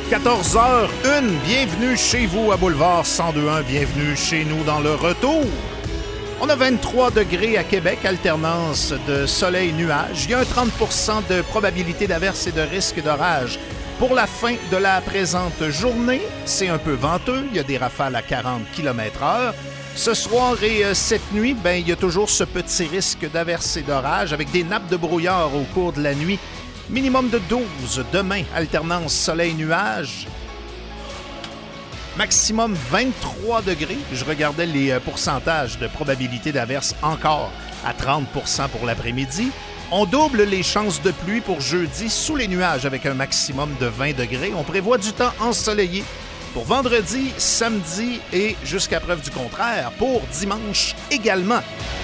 14h01, bienvenue chez vous à Boulevard 102.1, bienvenue chez nous dans le retour. On a 23 degrés à Québec, alternance de soleil-nuage. Il y a un 30% de probabilité d'averse et de risque d'orage. Pour la fin de la présente journée, c'est un peu venteux, il y a des rafales à 40 km/h. Ce soir et cette nuit, il y a toujours ce petit risque d'averse et d'orage avec des nappes de brouillard au cours de la nuit. Minimum de 12. Demain, alternance soleil-nuage. Maximum 23 degrés. Je regardais les pourcentages de probabilité d'averse encore à 30% pour l'après-midi. On double les chances de pluie pour jeudi sous les nuages avec un maximum de 20 degrés. On prévoit du temps ensoleillé pour vendredi, samedi et jusqu'à preuve du contraire pour dimanche également.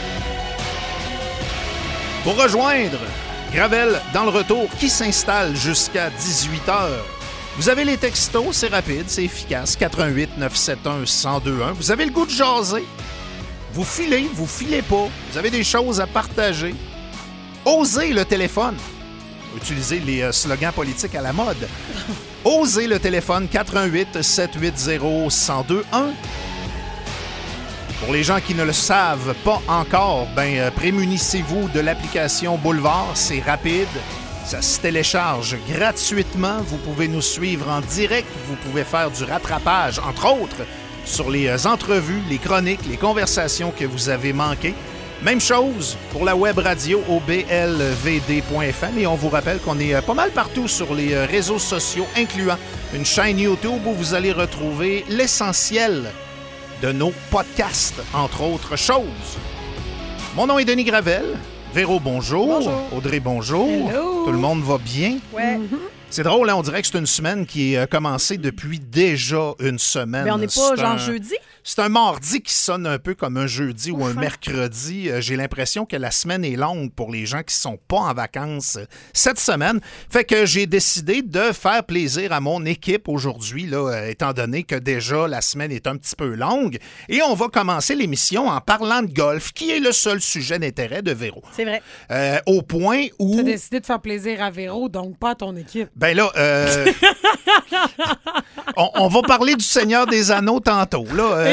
Pour rejoindre Gravel dans le retour qui s'installe jusqu'à 18h. Vous avez les textos, c'est rapide, c'est efficace. 88 971 1021. Vous avez le goût de jaser. Vous filez pas. Vous avez des choses à partager. Osez le téléphone. Utilisez les slogans politiques à la mode. Osez le téléphone 88 780 1021. Pour les gens qui ne le savent pas encore, prémunissez-vous de l'application Boulevard. C'est rapide. Ça se télécharge gratuitement. Vous pouvez nous suivre en direct. Vous pouvez faire du rattrapage, entre autres, sur les entrevues, les chroniques, les conversations que vous avez manquées. Même chose pour la web radio au blvd.fm. Et on vous rappelle qu'on est pas mal partout sur les réseaux sociaux, incluant une chaîne YouTube où vous allez retrouver l'essentiel de nos podcasts, entre autres choses. Mon nom est Denis Gravel. Véro, bonjour. Bonjour. Audrey, bonjour. Hello. Tout le monde va bien? Ouais. C'est drôle, hein? On dirait que c'est une semaine qui a commencé depuis déjà une semaine. Mais on n'est pas genre jeudi? C'est un mardi qui sonne un peu comme un jeudi ou un mercredi. J'ai l'impression que la semaine est longue pour les gens qui sont pas en vacances cette semaine. Fait que j'ai décidé de faire plaisir à mon équipe aujourd'hui, là, étant donné que déjà la semaine est un petit peu longue. Et on va commencer l'émission en parlant de golf, qui est le seul sujet d'intérêt de Véro. C'est vrai. Au point où... Tu as décidé de faire plaisir à Véro, donc pas à ton équipe. Ben là, on va parler du Seigneur des Anneaux tantôt, là.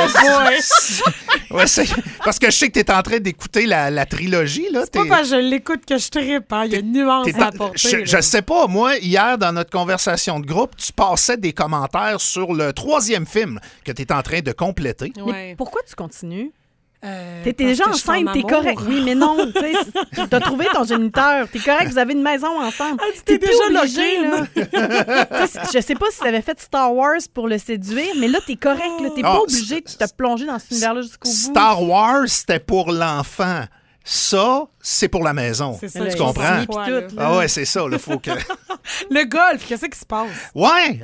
Ouais, parce que je sais que tu es en train d'écouter la trilogie, là. C'est pas parce que je l'écoute que je trippe, hein. Il y a une nuance à apporter. Je sais pas, moi, hier, dans notre conversation de groupe, tu passais des commentaires sur le 3e film que tu es en train de compléter. Ouais. Mais pourquoi tu continues? T'es Parce déjà que je suis enceinte, en t'es amour. correct. Oui, mais non, tu sais, t'as trouvé ton géniteur. T'es correct, vous avez une maison ensemble. t'es plus déjà obligé, là. Je sais pas si t'avais fait Star Wars pour le séduire, mais là, t'es correct, là. T'es pas obligé de te plonger dans cet univers-là jusqu'au bout. Star Wars, c'était pour l'enfant. Ça, c'est pour la maison. C'est ça, tu les comprends? filles pis tout, Ah ouais, c'est ça, là, faut que... Le golf, qu'est-ce qui se passe? Ouais,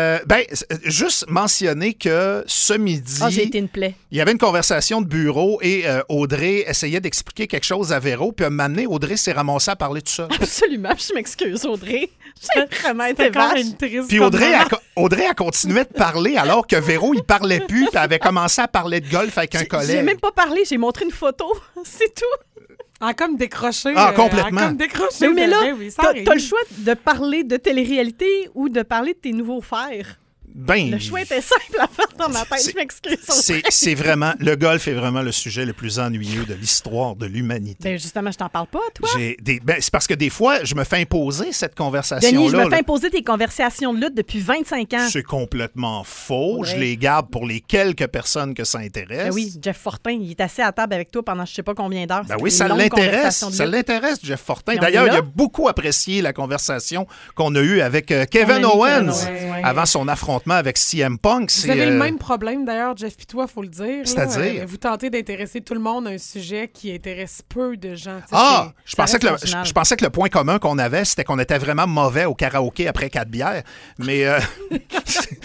juste mentionner que ce midi... Ah, j'ai été une plaie. Il y avait une conversation de bureau et Audrey essayait d'expliquer quelque chose à Véro, puis à un moment donné, Audrey s'est ramassée à parler tout seul. Absolument, je m'excuse, Audrey. J'ai vraiment été quand vache. même triste. Puis Audrey a continué de parler alors que Véro, il parlait plus, puis avait commencé à parler de golf avec un collègue. J'ai même pas parlé, j'ai montré une photo. C'est tout. Ah, comme décroché. Complètement. Comme décroché. Mais là, oui, ça t'as arrive. le choix de parler de télé-réalité ou de parler de tes nouveaux fers. Le choix était simple à faire dans ma tête, je m'excuse. C'est vraiment... Le golf est vraiment le sujet le plus ennuyeux de l'histoire de l'humanité. Ben justement, je t'en parle pas, toi. C'est parce que des fois, je me fais imposer cette conversation-là. Denis, je me fais imposer tes conversations de lutte depuis 25 ans. C'est complètement faux. Ouais. Je les garde pour les quelques personnes que ça intéresse. Ben oui, Jeff Fortin, il est assis à table avec toi pendant je sais pas combien d'heures. Ben oui, ça l'intéresse. Ça l'intéresse, Jeff Fortin. D'ailleurs, il a beaucoup apprécié la conversation qu'on a eue avec Kevin Owens avant son affrontement avec CM Punk. Vous avez le même problème, d'ailleurs, Jeff et toi, il faut le dire. C'est-à-dire? Vous tentez d'intéresser tout le monde à un sujet qui intéresse peu de gens. Je pensais que le point commun qu'on avait, c'était qu'on était vraiment mauvais au karaoké après 4 bières. Mais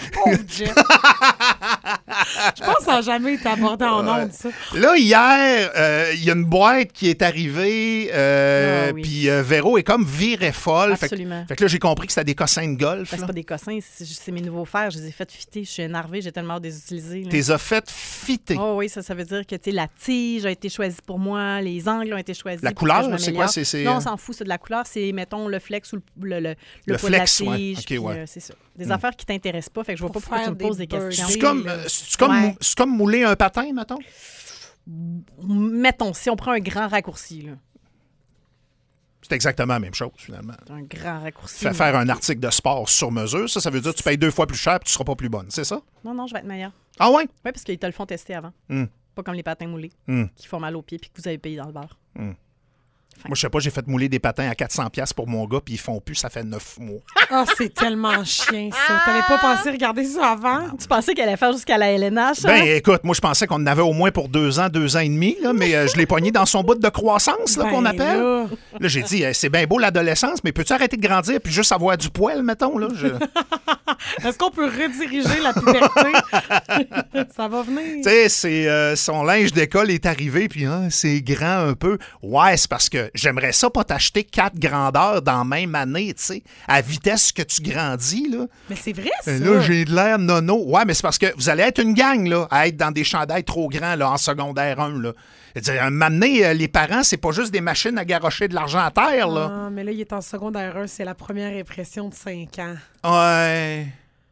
Pauvre Jeff. Je pense que ça n'a jamais été abordé en ondes, ça. Là, hier, il y a une boîte qui est arrivée, oui. puis Véro est comme virée folle. Absolument. Fait que là, j'ai compris que c'était des cossins de golf. Ben, c'est là. pas des cossins, c'est mes nouveaux fers. Je les ai fait fitter. Je suis énervée. J'ai tellement hâte de les utiliser. Là. T'es a fait fitter. Oh oui, ça veut dire que la tige a été choisie pour moi, les angles ont été choisis. La pour que je couleur, c'est quoi? m'améliore. Non, on s'en fout, c'est de la couleur. C'est, mettons, le flex ou le poids flex, de la ouais. tige. OK, puis, ouais. c'est ça. Des affaires qui t'intéressent pas, fait que je vois pas Pour pourquoi tu me faire poses des des questions. birthdays. C'est comme mouler un patin, mettons? Mettons, si on prend un grand raccourci, là. C'est exactement la même chose, finalement. Un grand raccourci. Tu fais faire un article de sport sur mesure, ça veut dire que tu payes 2 fois plus cher et tu seras pas plus bonne, c'est ça? Non, je vais être meilleure. Ah ouais? Oui, parce qu'ils te le font tester avant. Pas comme les patins moulés, qui font mal aux pieds puis que vous avez payé dans le bar. Moi, je sais pas, j'ai fait mouler des patins à 400$ pour mon gars, puis ils font plus, ça fait 9 mois. Ah, c'est tellement chien, ça. T'avais pas pensé regarder ça avant? Tu pensais qu'elle allait faire jusqu'à la LNH? Ben, écoute, moi, je pensais qu'on en avait au moins pour 2 ans, 2 ans et demi, là, mais je l'ai pogné dans son bout de croissance, là, qu'on appelle. Là, j'ai dit, c'est bien beau l'adolescence, mais peux-tu arrêter de grandir puis juste avoir du poil, mettons, là? Est-ce qu'on peut rediriger la puberté? Ça va venir. Tu sais, son linge d'école est arrivé, puis c'est grand un peu. Ouais, c'est parce que j'aimerais ça pas t'acheter 4 grandeurs dans la même année, tu sais, à vitesse que tu grandis, là. Mais c'est vrai, ça. Là, j'ai de l'air nono. Ouais, mais c'est parce que vous allez être une gang, là, à être dans des chandails trop grands, là, en secondaire 1, là. M'amener les parents, c'est pas juste des machines à garrocher de l'argent à terre, là. Ah, mais là, il est en secondaire 1, c'est la première impression de 5 ans. Ouais.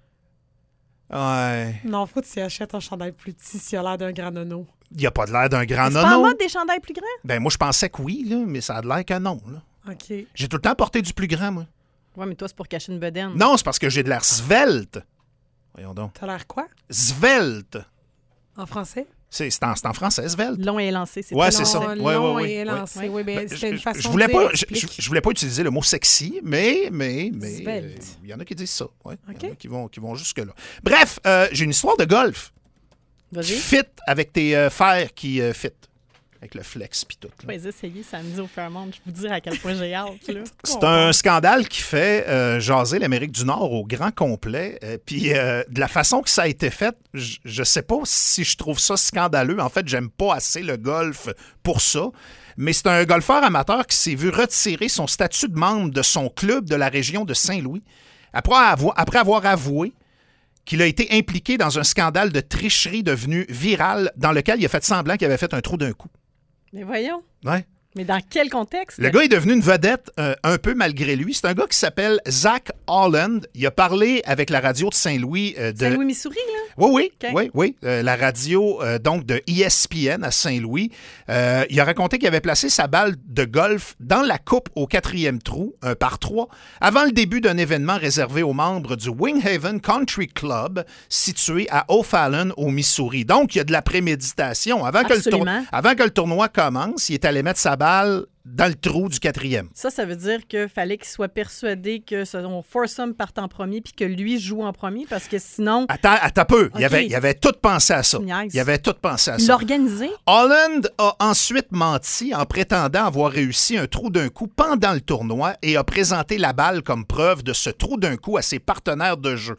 Non, faut que tu achètes un chandail plus petit s'il a l'air d'un grand nono. Il a pas de l'air d'un grand C'est pas en nono. mode des chandails plus grands? Ben, moi, je pensais que oui, là, mais ça a l'air que non, là. OK. J'ai tout le temps porté du plus grand, moi. Ouais, mais toi, c'est pour cacher une bedaine. Non, c'est parce que j'ai de l'air svelte. Voyons donc. T'as l'air quoi? Svelte. En français? C'est en français, svelte. Long et élancé, c'est Ouais, très c'est long. ça. Long Ouais. et élancé. Oui, ben, c'était une façon Je voulais de pas, dire, je voulais pas utiliser le mot sexy, mais Svelte. il y en a qui disent ça. Ouais. Il OK. y en a qui vont jusque-là. Bref, j'ai une histoire de golf. Vas-y. Fit avec tes fers qui fit. Avec le flex puis tout. Je vais essayer samedi au Fairmont. Je peux vous dire à quel point j'ai hâte. Là. C'est un scandale qui fait jaser l'Amérique du Nord au grand complet. Puis de la façon que ça a été fait, je sais pas si je trouve ça scandaleux. En fait, j'aime pas assez le golf pour ça. Mais c'est un golfeur amateur qui s'est vu retirer son statut de membre de son club de la région de Saint-Louis après avoir avoué qu'il a été impliqué dans un scandale de tricherie devenu viral dans lequel il a fait semblant qu'il avait fait un trou d'un coup. Mais voyons. Ouais. Mais dans quel contexte? Le gars est devenu une vedette un peu malgré lui. C'est un gars qui s'appelle Zach Holland. Il a parlé avec la radio de Saint-Louis. Saint-Louis, Missouri, là? Oui. Okay. Oui. La radio donc de ESPN à Saint-Louis. Il a raconté qu'il avait placé sa balle de golf dans la coupe au 4e trou, un par 3, avant le début d'un événement réservé aux membres du Winghaven Country Club, situé à O'Fallon, au Missouri. Donc, il y a de la préméditation. Avant que le tournoi commence, il est allé mettre sa balle dans le trou du 4e. Ça veut dire qu'il fallait qu'il soit persuadé que son foursome parte en premier puis que lui joue en premier parce que sinon... Attends peu. Okay. Il avait tout pensé à ça. Nice. Il avait tout pensé à ça. Il l'a organisé. Holland a ensuite menti en prétendant avoir réussi un trou d'un coup pendant le tournoi et a présenté la balle comme preuve de ce trou d'un coup à ses partenaires de jeu.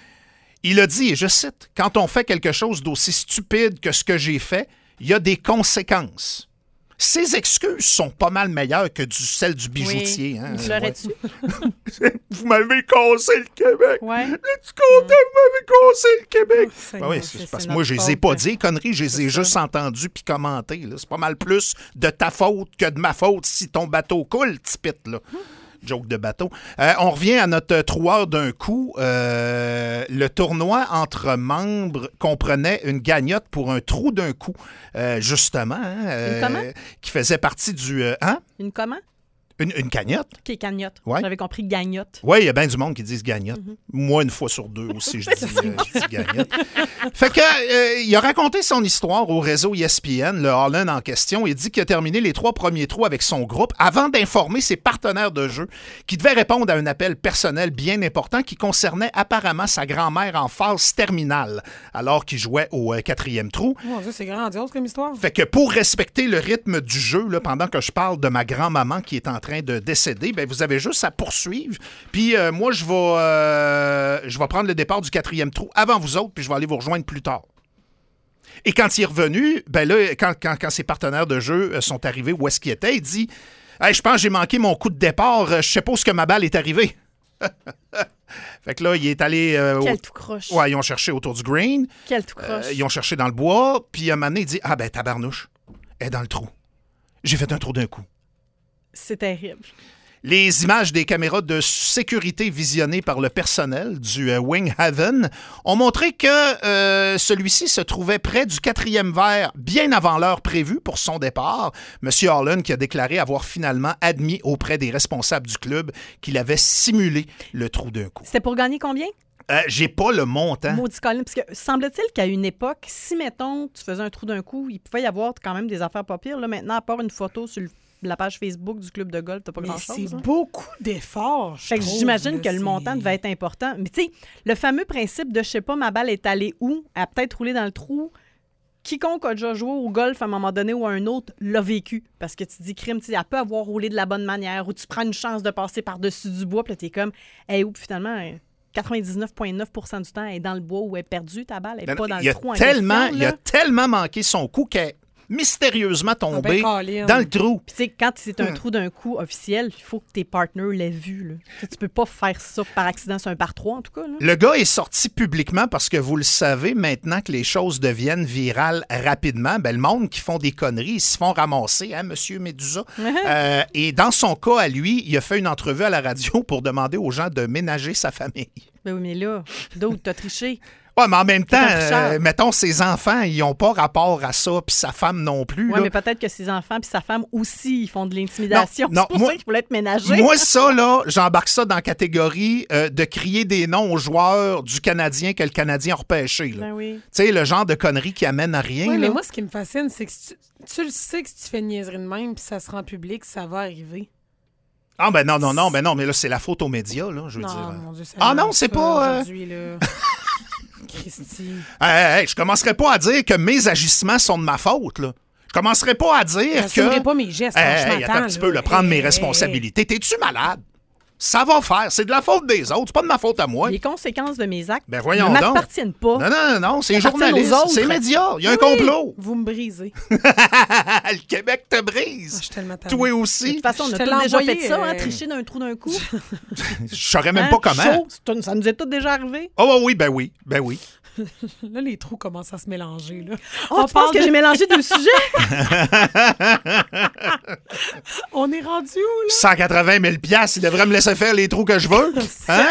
Il a dit, et je cite, « Quand on fait quelque chose d'aussi stupide que ce que j'ai fait, il y a des conséquences. » Ses excuses sont pas mal meilleures que celles du bijoutier. Oui. Hein? Il pleurait-tu? Vous m'avez cassé le Québec. Ouais. Es-tu content que vous m'avez cassé le Québec? Oh, oui, c'est parce que moi, je les ai pas dit, conneries, je les ai juste entendus puis commentés. Là. C'est pas mal plus de ta faute que de ma faute si ton bateau coule, tipite, là. Joke de bateau. On revient à notre troueur d'un coup. Le tournoi entre membres comprenait une gagnotte pour un trou d'un coup, justement. Qui faisait partie du... Une comment? Une cagnotte. OK, cagnotte. Ouais. J'avais compris gagnotte. Oui, il y a bien du monde qui disent gagnotte. Moi, une fois sur deux aussi, je dis gagnotte. Fait que, il a raconté son histoire au réseau ESPN, le Holland en question. Il dit qu'il a terminé les 3 premiers trous avec son groupe avant d'informer ses partenaires de jeu qui devaient répondre à un appel personnel bien important qui concernait apparemment sa grand-mère en phase terminale alors qu'il jouait au 4e trou. Mon Dieu, c'est grandiose comme histoire. Fait que pour respecter le rythme du jeu, là, pendant que je parle de ma grand-maman qui est en train de décéder, ben vous avez juste à poursuivre. Puis moi, je vais prendre le départ du 4e trou avant vous autres, puis je vais aller vous rejoindre plus tard. Et quand il est revenu, ben là, quand ses partenaires de jeu sont arrivés où est-ce qu'il était, il dit « Hey, je pense que j'ai manqué mon coup de départ, je sais pas où est-ce que ma balle est arrivée. » Fait que là, il est allé... Quel tout croche. Ouais, ils ont cherché autour du green. Quel tout croche. Ils ont cherché dans le bois, puis un moment donné, il dit « Ah ben, tabarnouche, elle est dans le trou. J'ai fait un trou d'un coup. » C'est terrible. Les images des caméras de sécurité visionnées par le personnel du Wing Haven ont montré que celui-ci se trouvait près du 4e verre bien avant l'heure prévue pour son départ. M. Harlan qui a déclaré avoir finalement admis auprès des responsables du club qu'il avait simulé le trou d'un coup. C'était pour gagner combien? J'ai pas le montant. Maudit Colin, parce que semble-t-il qu'à une époque, si, mettons, tu faisais un trou d'un coup, il pouvait y avoir quand même des affaires pas pires. Là, maintenant, à part une photo sur la page Facebook du club de golf, t'as pas grand-chose. C'est beaucoup d'efforts, Fait que j'imagine que le montant devait être important. Mais tu sais, le fameux principe de, je sais pas, ma balle est allée où? Elle a peut-être roulé dans le trou. Quiconque a déjà joué au golf à un moment donné ou à un autre l'a vécu. Parce que tu dis, crime, tu sais, elle peut avoir roulé de la bonne manière ou tu prends une chance de passer par-dessus du bois, puis là, t'es comme, hey, où? Finalement, 99,9% du temps, elle est dans le bois ou elle est perdue, ta balle, elle n'est pas dans le trou en question. Il a tellement manqué son coup qu'elle est mystérieusement tombée dans le trou. Puis tu sais, quand c'est un trou d'un coup officiel, il faut que tes partners l'aient vu. Là. Tu peux pas faire ça par accident sur un par 3, en tout cas. Là. Le gars est sorti publiquement parce que vous le savez, maintenant que les choses deviennent virales rapidement, ben, le monde qui font des conneries, ils se font ramasser, hein, Monsieur Médusa. Et dans son cas, à lui, il a fait une entrevue à la radio pour demander aux gens de ménager sa famille. Ben oui, mais là, d'autres, t'as triché. Oui, mais en même temps, mettons, ses enfants, ils n'ont pas rapport à ça, puis sa femme non plus. Oui, mais peut-être que ses enfants puis sa femme aussi, ils font de l'intimidation. Non, c'est pour ça qu'il voulait être ménagé. Moi, ça, là, j'embarque ça dans la catégorie de crier des noms aux joueurs du Canadien que le Canadien a repêché. Ben oui. Tu sais, le genre de conneries qui amène à rien. Oui, là. mais moi, ce qui me fascine, c'est que tu le sais que si tu fais une niaiserie de même puis ça se rend public, ça va arriver. Ah, ben non, mais là, c'est la faute aux médias, là, je veux dire. Mon Dieu, ça non, c'est pas... Aujourd'hui, là... Christy. Hey, je commencerai pas à dire que mes agissements sont de ma faute, là. Je commencerai pas à dire que... J'assumerai pas mes gestes, franchement. Attends un petit peu, prendre mes responsabilités. T'es-tu malade? Ça va faire. C'est de la faute des autres. C'est pas de ma faute à moi. Les conséquences de mes actes ben voyons ne donc. m'appartiennent pas. Non. C'est les journalistes. C'est les médias. Il y a un complot. Vous me brisez. Le Québec te brise. Je suis tellement tannée. Toi aussi. De toute façon, on a tous déjà fait ça, tricher d'un trou d'un coup. Je saurais même pas comment. Chaud, ça nous est tout déjà arrivé. Oh oui, ben oui. Là, les trous commencent à se mélanger. Là. Oh, tu penses que j'ai mélangé deux sujets? On est rendu où, là? 180 000 $, il devrait me laisser faire les trous que je veux. Hein?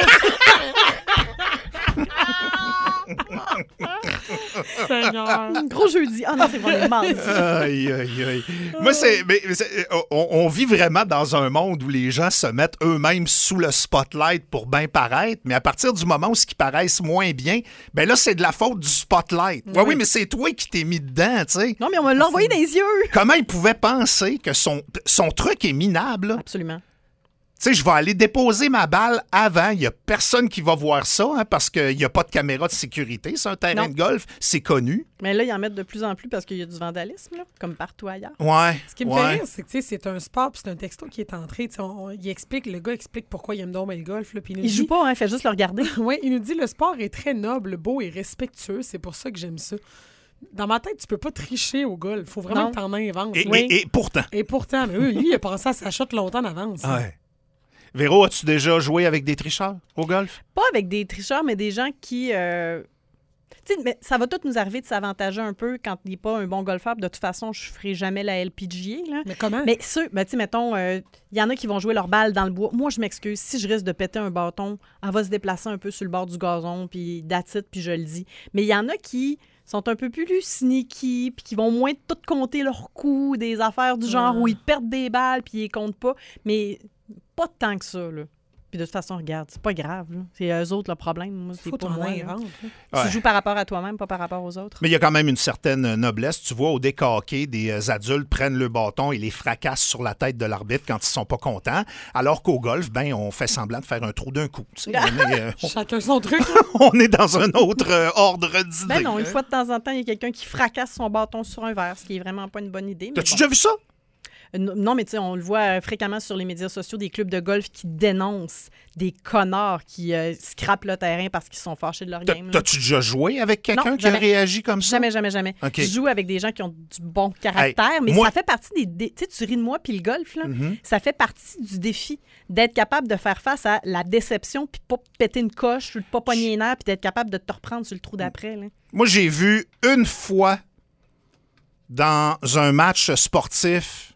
Seigneur. Gros jeudi. Ah non, c'est vraiment mardi. Aïe. Moi, on vit vraiment dans un monde où les gens se mettent eux-mêmes sous le spotlight pour bien paraître, mais à partir du moment où ils paraissent moins bien, ben là, c'est de la faute du spotlight. Oui, mais c'est toi qui t'es mis dedans, tu sais. Non, mais on me l'a envoyé dans les yeux. Comment il pouvait penser que son truc est minable, là? Absolument. Tu sais, je vais aller déposer ma balle avant. Il n'y a personne qui va voir ça parce qu'il n'y a pas de caméra de sécurité. C'est un terrain de golf. C'est connu. Mais là, ils en mettent de plus en plus parce qu'il y a du vandalisme, là, comme partout ailleurs. Ouais. Ce qui me fait rire, c'est que c'est un sport puis c'est un texto qui est entré. Le gars explique pourquoi il aime donc le golf. Là, il joue pas, il fait juste le regarder. Oui, il nous dit le sport est très noble, beau et respectueux. C'est pour ça que j'aime ça. Dans ma tête, tu peux pas tricher au golf. Il faut vraiment que t'en inventes. Et pourtant. Et pourtant, mais lui, il a pensé à sa shot longtemps en avance. Ouais. Véro, as-tu déjà joué avec des tricheurs au golf? Pas avec des tricheurs, mais des gens qui... Tu sais, mais ça va tout nous arriver de s'avantager un peu quand il n'est pas un bon golfeur. De toute façon, je ne ferai jamais la LPGA. Là. Mais comment? Mais ceux, tu sais, mettons, il y en a qui vont jouer leur balle dans le bois. Moi, je m'excuse. Si je risque de péter un bâton, elle va se déplacer un peu sur le bord du gazon, puis that's it, puis je le dis. Mais il y en a qui sont un peu plus sneaky, puis qui vont moins tout compter leurs coups, des affaires du genre où ils perdent des balles, puis ils les comptent pas. Mais... pas tant que ça, là. Puis de toute façon, regarde, c'est pas grave, là. C'est eux autres le problème. Moi, c'est pas moi. Tu joues par rapport à toi-même, pas par rapport aux autres. Mais il y a quand même une certaine noblesse. Tu vois, au décaqué, des adultes prennent le bâton et les fracassent sur la tête de l'arbitre quand ils sont pas contents. Alors qu'au golf, ben, on fait semblant de faire un trou d'un coup. Chacun son truc. On est dans un autre ordre d'idée. Ben non, une fois de temps en temps, il y a quelqu'un qui fracasse son bâton sur un verre, ce qui est vraiment pas une bonne idée. T'as-tu déjà vu ça? Non, mais tu sais, on le voit fréquemment sur les médias sociaux, des clubs de golf qui dénoncent des connards qui scrapent le terrain parce qu'ils sont fâchés de leur game. T'as-tu déjà joué avec quelqu'un Non, qui a jamais. réagi comme ça? Jamais. Okay. Je joue avec des gens qui ont du bon caractère, mais moi- ça fait partie des tu sais, tu ris de moi, puis le golf, là, ça fait partie du défi d'être capable de faire face à la déception, puis pas péter une coche, ou de pas pogner les nerfs, puis d'être capable de te reprendre sur le trou d'après. Là. Moi, j'ai vu une fois dans un match sportif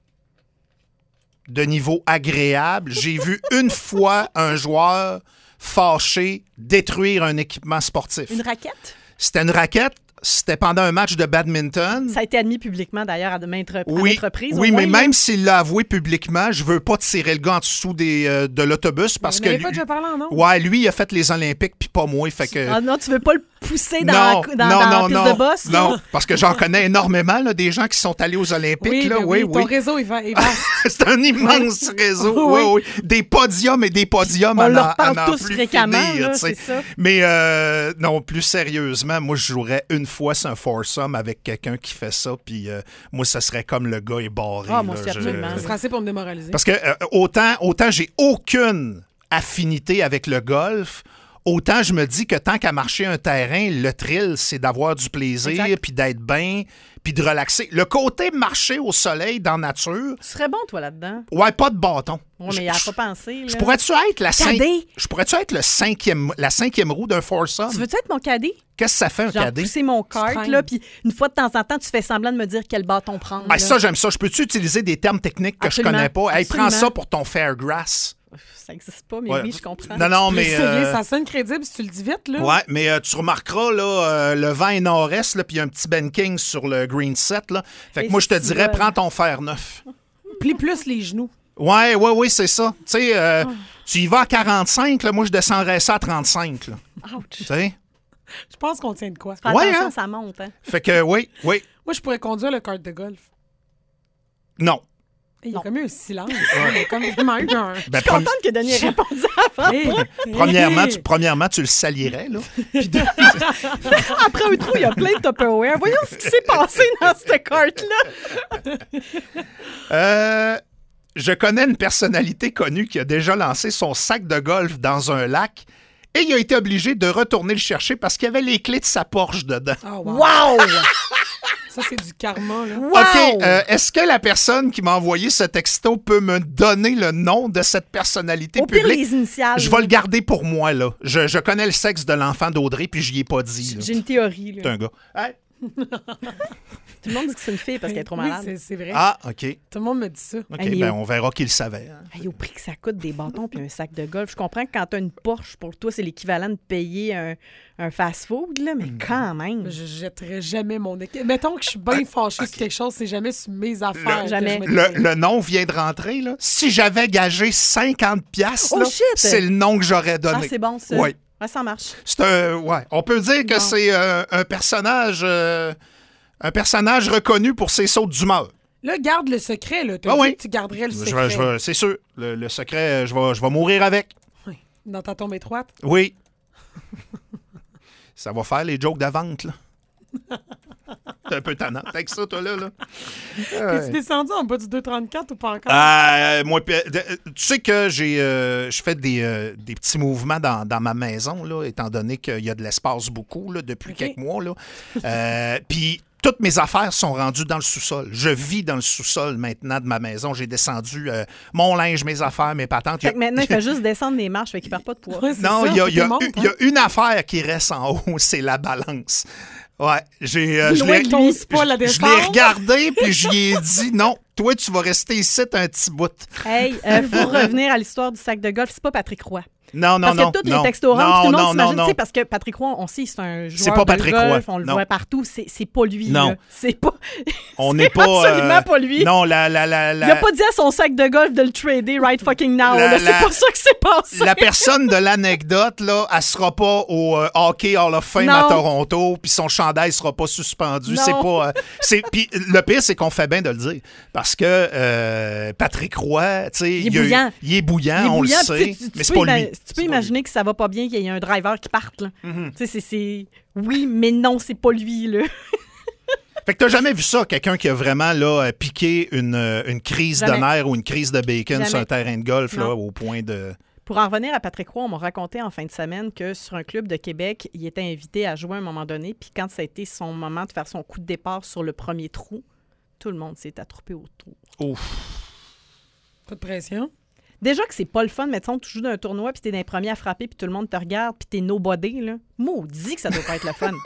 de niveau agréable, j'ai vu une fois un joueur fâché détruire un équipement sportif. Une raquette? C'était une raquette, c'était pendant un match de badminton. Ça a été admis publiquement, d'ailleurs, à maintes Oui, reprises. oui, au moins, mais là. même s'il l'a avoué publiquement, je veux pas tirer le gars en dessous de l'autobus parce Vous que n'avez lui, pas déjà parlé en nom? ouais, lui, il a fait les Olympiques puis pas moi, fait que Ah non, tu veux pas le pousser dans non, la piste de boss? là? non, parce que j'en connais énormément là, des gens qui sont allés aux Olympiques Oui, là, ben oui. Ton réseau, il va. C'est un immense réseau, Oui. oui. Des podiums et des podiums On à leur parle n'en tous plus fréquemment, finir, là, tu sais. c'est ça. Mais non, plus sérieusement, moi je jouerais une fois sur un foursome avec quelqu'un qui fait ça, puis moi ça serait comme le gars est barré. Ah, moi là, aussi, absolument. Ça sera assez pour me démoraliser. Parce que autant j'ai aucune affinité avec le golf, autant je me dis que tant qu'à marcher un terrain, le thrill, c'est d'avoir du plaisir, Exact. puis d'être bien, puis de relaxer. Le côté marcher au soleil dans la nature, Tu serais bon, toi, là-dedans. ouais, pas de bâton. Oui, mais il n'y a pas pensé. Là. Je pourrais-tu être la Cadet? Je pourrais-tu être la cinquième roue d'un foursome? Tu veux-tu être mon cadet? Qu'est-ce que ça fait un Genre, cadet? pousser mon kart, traînes. là, puis une fois de temps en temps, tu fais semblant de me dire quel bâton prendre. Ben, là. ça, j'aime ça. Je peux-tu utiliser des termes techniques que Absolument, je connais pas? Hey, prends absolument. ça pour ton fairgrass. Ça n'existe pas, mais Ouais. oui, je comprends. Non, non, mais... Essayer, ça sonne crédible si tu le dis vite, là. Ouais, mais tu remarqueras, là, le vent est nord-est, là, puis il y a un petit banking sur le green set, là. Fait que Et moi, je te si dirais, bol. prends ton fer neuf. Plie plus les genoux. Ouais, c'est ça. Tu sais, tu y vas à 45, là, moi, je descendrais ça à 35, là. Ouch. Tu sais? Je pense qu'on tient de quoi. Fais Ouais, attention, hein? ça monte. Hein? Fait que, oui. Moi, je pourrais conduire le kart de golf. Non. Il y a Non. comme eu un silence. Il y a comme vraiment eu un... Ben, Je suis contente que Denis ait répondu avant. Hey, premièrement, tu le salirais, là. Après un trou, il y a plein de Tupperware. Voyons ce qui s'est passé dans cette carte-là. Je connais une personnalité connue qui a déjà lancé son sac de golf dans un lac et il a été obligé de retourner le chercher parce qu'il y avait les clés de sa Porsche dedans. Oh, wow. Wow! Ça, c'est du karma, là. Wow! OK, est-ce que la personne qui m'a envoyé ce texto peut me donner le nom de cette personnalité Au pire, publique? les initiales. Je vais le garder pour moi, là. Je connais le sexe de l'enfant d'Audrey, puis je n'y ai pas dit. là. J'ai une théorie. Là. C'est un gars. Hey. Tout le monde dit que c'est une fille parce qu'elle est trop Oui, malade. c'est vrai. Ah, OK. Tout le monde me dit ça. OK, Hey, ben on verra qui le savait. hein. Hey, au prix que ça coûte des bâtons puis un sac de golf. Je comprends que quand tu as une Porsche, pour toi, c'est l'équivalent de payer un fast-food, là, mais quand même. Je jetterai jamais mon équipe. Mettons que je suis bien fâchée sur quelque chose, c'est jamais sur mes affaires. que Jamais. je me Le nom vient de rentrer, là. Si j'avais gagé 50$, Oh, là, shit! c'est le nom que j'aurais Ah, donné. c'est bon, ça. Oui. Ouais, ça marche. C'est ouais. On peut dire que Non. c'est un personnage reconnu pour ses sautes d'humeur. Là, garde le secret, là. Tu Ah oui. que tu garderais le Je secret. vais- c'est sûr. Le secret, je vais mourir avec. Oui. Dans ta tombe étroite. Oui. Ça va faire les jokes de vente, là. T'es un peu tannant avec ça, toi, là. Es-tu descendu en bas du 2,34 ou pas encore? Moi, tu sais que je fais des petits mouvements dans ma maison, là, étant donné qu'il y a de l'espace beaucoup là, depuis OK. quelques mois. Là. Puis toutes mes affaires sont rendues dans le sous-sol. Je vis dans le sous-sol maintenant de ma maison. J'ai descendu mon linge, mes affaires, mes patentes. Fait que maintenant, il fait juste descendre des marches, fait qu'il perd pas de poids. Ouais, c'est Non, ça, il y a faut qu'il monte, il y a une affaire qui reste en haut, c'est la balance. Ouais, je Loin l'ai de t'oses pas la je descendre. l'ai regardé puis j'y ai dit non, toi tu vas rester ici un petit bout. Hey, pour revenir à l'histoire du sac de golf, c'est pas Patrick Roy. Non, Parce que tous les textos rentrent, tout le monde s'imagine, tu sais, non. parce que Patrick Roy, on sait, c'est un joueur C'est pas de Patrick golf, Roy, on le non. voit partout, c'est pas lui. Non. Là. C'est pas... On n'est pas absolument pas lui. Non, Il a pas dit à son sac de golf de le trader right fucking now. là. C'est pas ça qui s'est passé. la personne de l'anecdote là, elle sera pas au Hockey Hall of Fame Non. à Toronto, puis son chandail sera pas suspendu. Non. C'est pas. Puis le pire, c'est qu'on fait bien de le dire, parce que Patrick Roy, tu sais, Il est bouillant. il est bouillant, Il est on bouillant, le puis sait, tu mais c'est peux pas lui. Tu C'est peux pas imaginer que ça va pas bien, qu'il y ait un driver qui parte. Là. Mm-hmm. Tu sais, c'est... Oui, mais non, c'est pas lui. Là. Fait que t'as jamais vu ça, quelqu'un qui a vraiment là, piqué une crise de nerfs ou une crise de bacon sur un terrain de golf là, au point de... Pour en revenir à Patrick Roy, on m'a raconté en fin de semaine que sur un club de Québec, il était invité à jouer à un moment donné, puis quand ça a été son moment de faire son coup de départ sur le premier trou, tout le monde s'est attroupé autour. Ouf! Pas de pression? Déjà que c'est pas le fun, mais tu joues d'un tournoi, puis t'es dans les premiers à frapper, puis tout le monde te regarde, puis t'es nobody, là. Maudit que ça doit pas être le fun.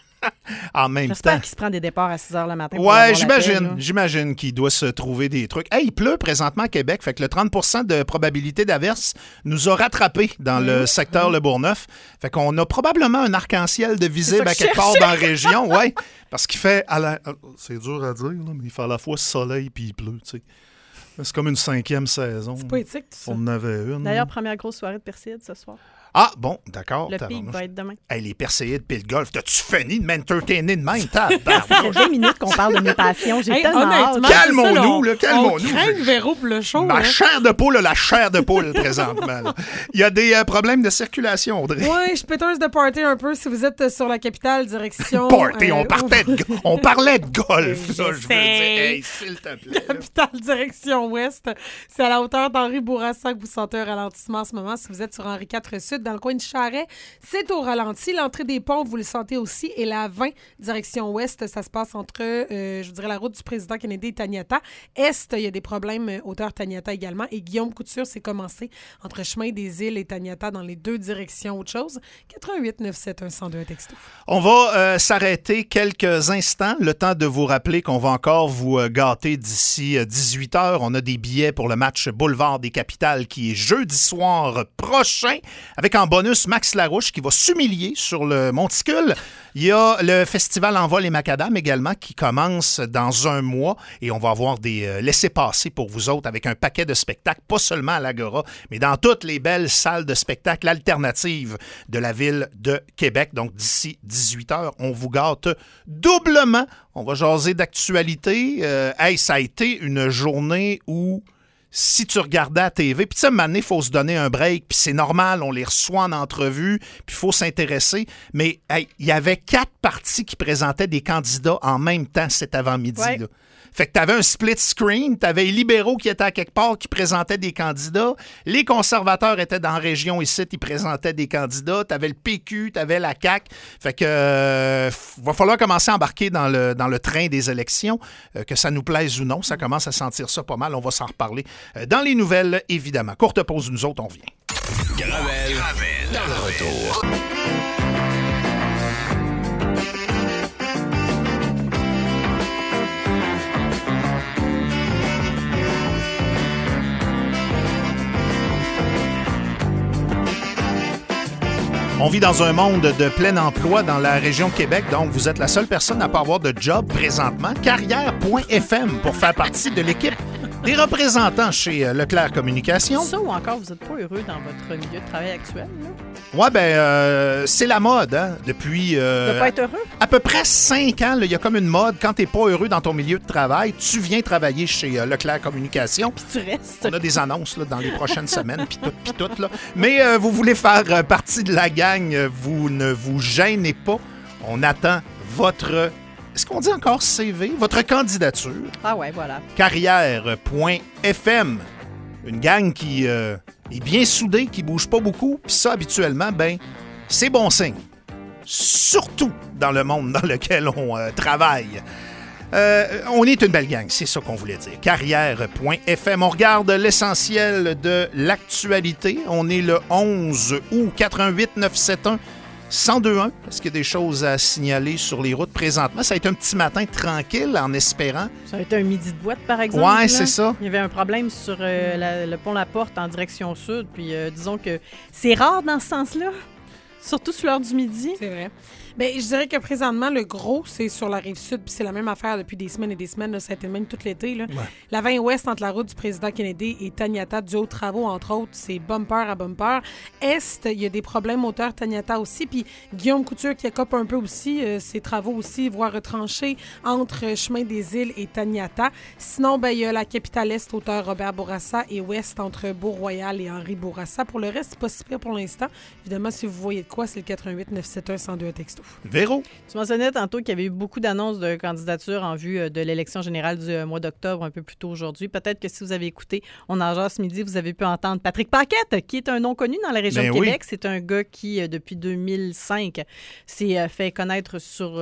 En même J'espère temps. qu'il se prend des départs à 6 h le matin. Ouais, j'imagine qu'il doit se trouver des trucs. Hey, il pleut présentement à Québec, fait que le 30% de probabilité d'averse nous a rattrapés dans le secteur Le Bourgneuf. Fait qu'on a probablement un arc-en-ciel de visible à quelque part dans la région, ouais, parce qu'il fait c'est dur à dire, là, mais il fait à la fois soleil puis il pleut, tu sais. C'est comme une 5e saison. C'est poétique, tout ça. On en avait une. D'ailleurs, première grosse soirée de Perséide ce soir. Ah, bon, d'accord. Le pic va être demain. Hey, les Perséides puis le golf, t'as-tu fini de m'entertainer de même? Ça fait 2 minutes qu'on parle de mes passions. J'ai tellement hâte. Calmons-nous, là, calmons-nous. On craint le Véro pour le show. Ma chair de poule, la chair de poule, présentement. Là. Il y a des problèmes de circulation, Audrey. Oui, je péteuse de party un peu. Si vous êtes sur la capitale, direction... Party, on parlait de golf, là, je veux dire. Hey, s'il te plaît. Capitale, direction ouest. C'est à la hauteur d'Henri Bourassa que vous sentez un ralentissement en ce moment. Si vous êtes sur Henri IV Sud, dans le coin de Charest, c'est au ralenti. L'entrée des ponts, vous le sentez aussi. Et la 20, direction ouest, ça se passe entre, je vous dirais, la route du président Kennedy et Taniata. Est, il y a des problèmes hauteur Taniata également. Et Guillaume Couture, c'est commencé entre Chemin des Îles et Taniata dans les deux directions. Autre chose, 88 971 102 texto. On va s'arrêter quelques instants, le temps de vous rappeler qu'on va encore vous gâter d'ici 18h. On a des billets pour le match Boulevard des Capitales qui est jeudi soir prochain, avec en bonus Max Larouche qui va s'humilier sur le monticule. Il y a le festival Envol et Macadam également qui commence dans un mois et on va avoir des laissez-passer pour vous autres avec un paquet de spectacles, pas seulement à l'Agora, mais dans toutes les belles salles de spectacles alternatives de la ville de Québec. Donc d'ici 18h, on vous gâte doublement. On va jaser d'actualité. Ça a été une journée où si tu regardais à la TV, puis tu sais, à un moment donné, il faut se donner un break, puis c'est normal, on les reçoit en entrevue, puis il faut s'intéresser. Mais il y avait 4 partis qui présentaient des candidats en même temps cet avant-midi. Ouais. Là. Fait que tu avais un split screen, tu avais les libéraux qui étaient à quelque part, qui présentaient des candidats. Les conservateurs étaient dans la région ici, ils présentaient des candidats. Tu avais le PQ, tu avais la CAQ. Fait que va falloir commencer à embarquer dans le train des élections, que ça nous plaise ou non. Ça commence à sentir ça pas mal. On va s'en reparler dans les nouvelles, évidemment. Courte pause, nous autres, on revient. Gravel dans le retour. On vit dans un monde de plein emploi dans la région de Québec, donc vous êtes la seule personne à ne pas avoir de job présentement. Carrière.fm pour faire partie de l'équipe des représentants chez Leclerc Communication. Ça ou encore, vous n'êtes pas heureux dans votre milieu de travail actuel, là? Ouais, c'est la mode, hein, depuis... De pas être heureux? À peu près 5 ans, il y a comme une mode. Quand tu n'es pas heureux dans ton milieu de travail, tu viens travailler chez Leclerc Communication. Puis tu restes. On a des annonces là, dans les prochaines semaines, puis tout. Là. Mais vous voulez faire partie de la gang, vous ne vous gênez pas. On attend votre... Est-ce qu'on dit encore CV? Votre candidature. Ah ouais, voilà. Carrière.fm. Une gang qui est bien soudée, qui bouge pas beaucoup. Puis ça, habituellement, c'est bon signe. Surtout dans le monde dans lequel on travaille. On est une belle gang, c'est ça qu'on voulait dire. Carrière.fm. On regarde l'essentiel de l'actualité. On est le 11 août, 88 971 1021. Est-ce qu'il y a des choses à signaler sur les routes présentement? Ça a été un petit matin tranquille en espérant. Ça a été un midi de boîte, par exemple. Ouais, là. c'est ça. Il y avait un problème sur le pont La Porte en direction sud. Puis disons que c'est rare dans ce sens-là. Surtout sur l'heure du midi. C'est vrai. Bien, je dirais que présentement, le gros, c'est sur la Rive-Sud, puis c'est la même affaire depuis des semaines et des semaines. Là, ça a été le même tout l'été. Là. Ouais. La 20 ouest, entre la route du président Kennedy et Taniata, dû aux travaux, entre autres, c'est bumper à bumper. Est, il y a des problèmes hauteur Taniata aussi, puis Guillaume Couture qui accope un peu aussi, ses travaux aussi, voire retranchés entre Chemin des Îles et Taniata. Sinon, il y a la capitale Est, hauteur Robert Bourassa, et ouest, entre Beau-Royal et Henri Bourassa. Pour le reste, c'est pas si pire pour l'instant. Évidemment, si vous voyez quoi? C'est le 88-971-1021 texto. Véro? Tu mentionnais tantôt qu'il y avait eu beaucoup d'annonces de candidatures en vue de l'élection générale du mois d'octobre, un peu plus tôt aujourd'hui. Peut-être que si vous avez écouté On en jase ce midi, vous avez pu entendre Patrick Paquette, qui est un nom connu dans la région de Québec. Oui. C'est un gars qui, depuis 2005, s'est fait connaître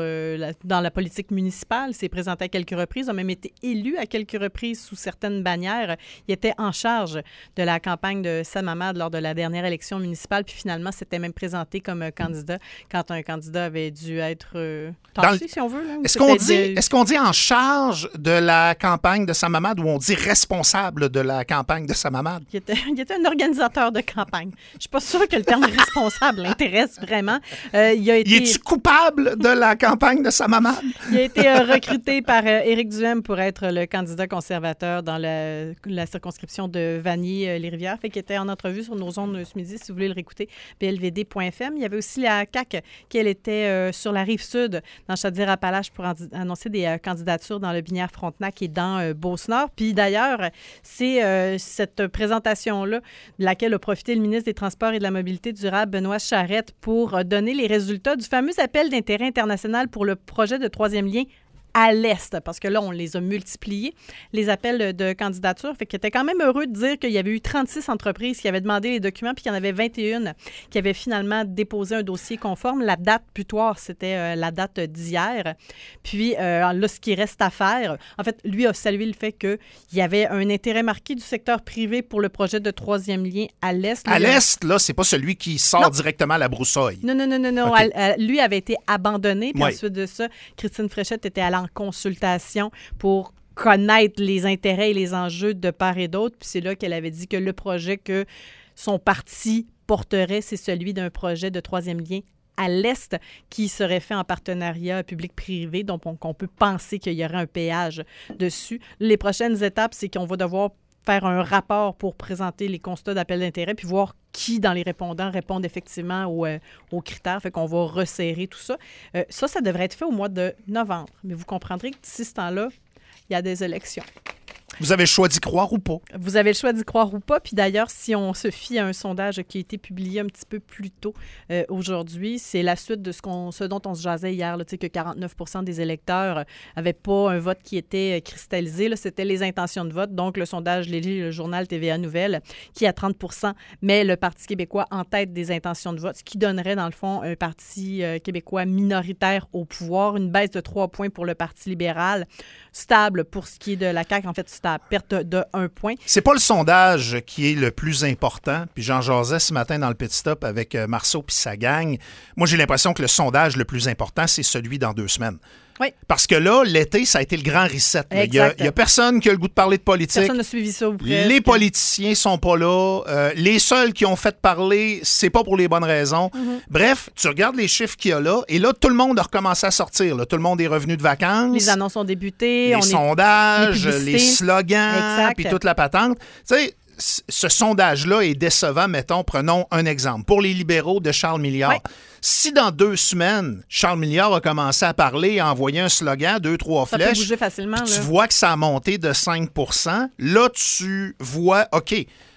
dans la politique municipale, s'est présenté à quelques reprises, a même été élu à quelques reprises sous certaines bannières. Il était en charge de la campagne de Sam Hamad lors de la dernière élection municipale, puis finalement, s'était même présenté comme candidat quand un candidat avait dû être tassé, si on veut. Là, est-ce qu'on dit en charge de la campagne de Sam Hamad ou on dit responsable de la campagne de Sam Hamad? Il était un organisateur de campagne. Je suis pas sûre que le terme responsable l'intéresse vraiment. Il est-tu coupable de la campagne de Sam Hamad? Il a été recruté par Éric Duhem pour être le candidat conservateur dans la circonscription de Vanier-les-Rivières. Fait qu'il était en entrevue sur nos ondes ce midi, si vous voulez le réécouter, blvd.fm. Il y avait aussi la CAQ, qu'elle était sur la Rive-Sud, dans Chaudière-Appalaches, pour annoncer des candidatures dans le Binière-Frontenac et dans Beauce-Nord. Puis d'ailleurs, c'est cette présentation-là de laquelle a profité le ministre des Transports et de la Mobilité durable, Benoît Charette, pour donner les résultats du fameux appel d'intérêt international pour le projet de troisième lien à l'Est, parce que là, on les a multipliés, les appels de candidature. Fait qu'il était quand même heureux de dire qu'il y avait eu 36 entreprises qui avaient demandé les documents, puis qu'il y en avait 21 qui avaient finalement déposé un dossier conforme. La date butoir, c'était la date d'hier. Puis là, ce qui reste à faire, en fait, lui a salué le fait qu'il y avait un intérêt marqué du secteur privé pour le projet de troisième lien à l'Est. À l'Est, là, c'est pas celui qui sort directement à la broussaille. Non. Okay. Lui avait été abandonné, puis ensuite de ça, Christine Fréchette était allée en consultation pour connaître les intérêts et les enjeux de part et d'autre. Puis c'est là qu'elle avait dit que le projet que son parti porterait, c'est celui d'un projet de troisième lien à l'Est qui serait fait en partenariat public-privé, donc on peut penser qu'il y aurait un péage dessus. Les prochaines étapes, c'est qu'on va devoir faire un rapport pour présenter les constats d'appel d'intérêt puis voir qui, dans les répondants, répondent effectivement aux critères. Fait qu'on va resserrer tout ça. Ça devrait être fait au mois de novembre. Mais vous comprendrez que d'ici ce temps-là, il y a des élections. Vous avez le choix d'y croire ou pas? Vous avez le choix d'y croire ou pas. Puis d'ailleurs, si on se fie à un sondage qui a été publié un petit peu plus tôt aujourd'hui, c'est la suite de ce dont on se jasait hier, là, que 49% des électeurs n'avaient pas un vote qui était cristallisé. Là, c'était les intentions de vote. Donc, le sondage lit le journal TVA Nouvelles, qui à 30% met le Parti québécois en tête des intentions de vote, ce qui donnerait, dans le fond, un Parti québécois minoritaire au pouvoir, une baisse de 3 points pour le Parti libéral, stable pour ce qui est de la CAQ. En fait, c'est à perte de 1 point. C'est pas le sondage qui est le plus important. Puis j'en jasais ce matin dans le Petit Stop avec Marceau puis sa gang. Moi, j'ai l'impression que le sondage le plus important, c'est celui dans 2 semaines. Oui. Parce que là, l'été, ça a été le grand reset. Il y a personne qui a le goût de parler de politique. Personne n'a suivi ça ou presque. Les politiciens sont pas là. Les seuls qui ont fait parler, c'est pas pour les bonnes raisons. Mm-hmm. Bref, tu regardes les chiffres qu'il y a là, et là, tout le monde a recommencé à sortir. Là. Tout le monde est revenu de vacances. Les annonces ont débuté. Les sondages, les slogans, puis toute la patente. Tu sais, ce sondage-là est décevant, mettons, prenons un exemple. Pour les libéraux de Charles Milliard, si dans 2 semaines, Charles Milliard a commencé à parler, à envoyer un slogan, 2-3 flèches, ça peut bouger facilement, tu vois que ça a monté de 5%, là, tu vois, OK,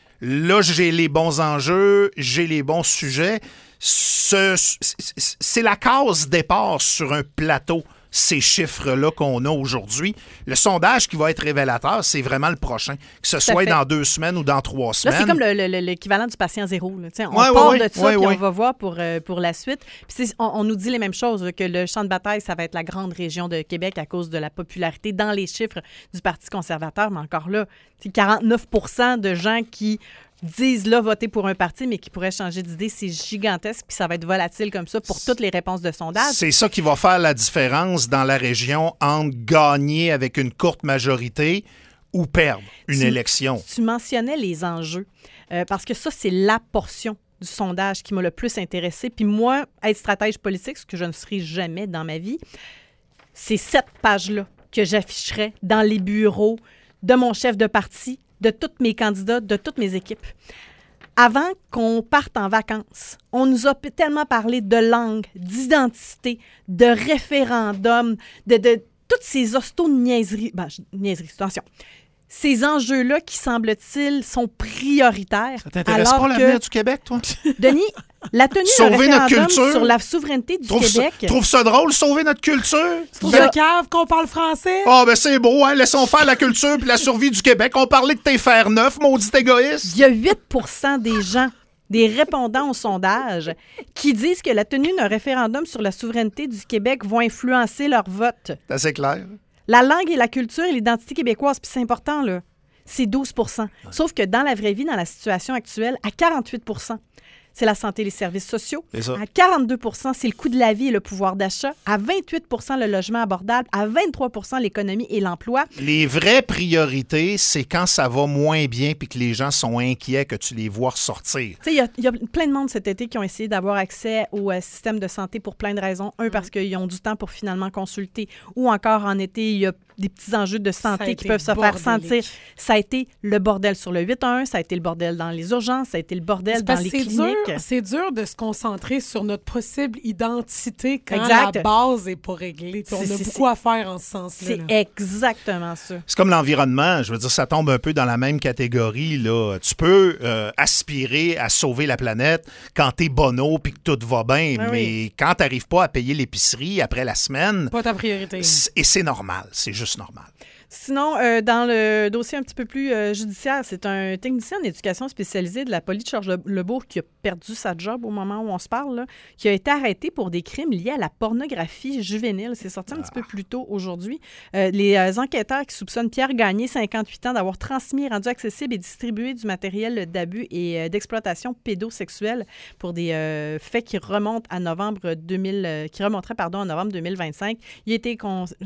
là, j'ai les bons enjeux, j'ai les bons sujets. C'est la case départ sur un plateau. Ces chiffres-là qu'on a aujourd'hui. Le sondage qui va être révélateur, c'est vraiment le prochain. Que ce soit dans 2 semaines ou dans 3 semaines. Là, c'est comme l'équivalent du patient zéro. Là. On part de ça, puis on va voir pour la suite. Puis on nous dit les mêmes choses, que le champ de bataille, ça va être la grande région de Québec à cause de la popularité dans les chiffres du Parti conservateur. Mais encore là, c'est 49% de gens qui disent là voter pour un parti, mais qui pourraient changer d'idée. C'est gigantesque, puis ça va être volatile comme ça pour toutes les réponses de sondage. C'est ça qui va faire la différence dans la région entre gagner avec une courte majorité ou perdre une élection. Tu mentionnais les enjeux, parce que ça, c'est la portion du sondage qui m'a le plus intéressée. Puis moi, être stratège politique, ce que je ne serai jamais dans ma vie, c'est cette page-là que j'afficherai dans les bureaux de mon chef de parti, de tous mes candidats, de toutes mes équipes. Avant qu'on parte en vacances, on nous a tellement parlé de langue, d'identité, de référendum, de toutes ces hostos de niaiseries. Niaiseries, attention. ces enjeux-là qui, semble-t-il, sont prioritaires. Ça t'intéresse alors pas l'avenir du Québec, toi? Denis, la tenue d'un Sauver notre référendum culture. sur la souveraineté du Québec... Trouve ça drôle, sauver notre culture? Tu trouves ça cave qu'on parle français? Ah, ben c'est beau, hein? Laissons faire la culture puis la survie du Québec. On parlait de tes fers neufs, maudit égoïste. Il y a 8 des gens, des répondants au sondage, qui disent que la tenue d'un référendum sur la souveraineté du Québec va influencer leur vote. C'est assez clair. La langue et la culture et l'identité québécoise, puis c'est important, là, c'est 12 Sauf que dans la vraie vie, dans la situation actuelle, à 48 c'est la santé et les services sociaux. C'est ça. À 42 c'est le coût de la vie et le pouvoir d'achat. À 28 le logement abordable. À 23 l'économie et l'emploi. Les vraies priorités, c'est quand ça va moins bien puis que les gens sont inquiets que tu les vois ressortir. Tu sais, il y a plein de monde cet été qui ont essayé d'avoir accès au système de santé pour plein de raisons. Un, parce qu'ils ont du temps pour finalement consulter. Ou encore, en été, il y a des petits enjeux de santé qui peuvent se faire sentir. Ça a été le bordel sur le 8-1, ça a été le bordel dans les urgences, ça a été le bordel dans les cliniques. C'est dur de se concentrer sur notre possible identité quand exact. La base n'est pas réglée. On a beaucoup à faire en ce sens-là. C'est exactement ça. C'est comme l'environnement. Je veux dire, ça tombe un peu dans la même catégorie, là. Tu peux aspirer à sauver la planète quand t'es bono puis que tout va bien, mais quand t'arrives pas à payer l'épicerie après la semaine... Pas ta priorité. Et c'est normal. C'est juste normal. Sinon, dans le dossier un petit peu plus judiciaire, c'est un technicien en éducation spécialisé de la police de Charles-Lebourg qui a perdu sa job au moment où on se parle, là, qui a été arrêté pour des crimes liés à la pornographie juvénile. C'est sorti un petit peu plus tôt aujourd'hui. Les enquêteurs qui soupçonnent Pierre Gagné, 58 ans, d'avoir transmis, rendu accessible et distribué du matériel d'abus et d'exploitation pédosexuelle pour des faits qui remontent à novembre 2025. Il a été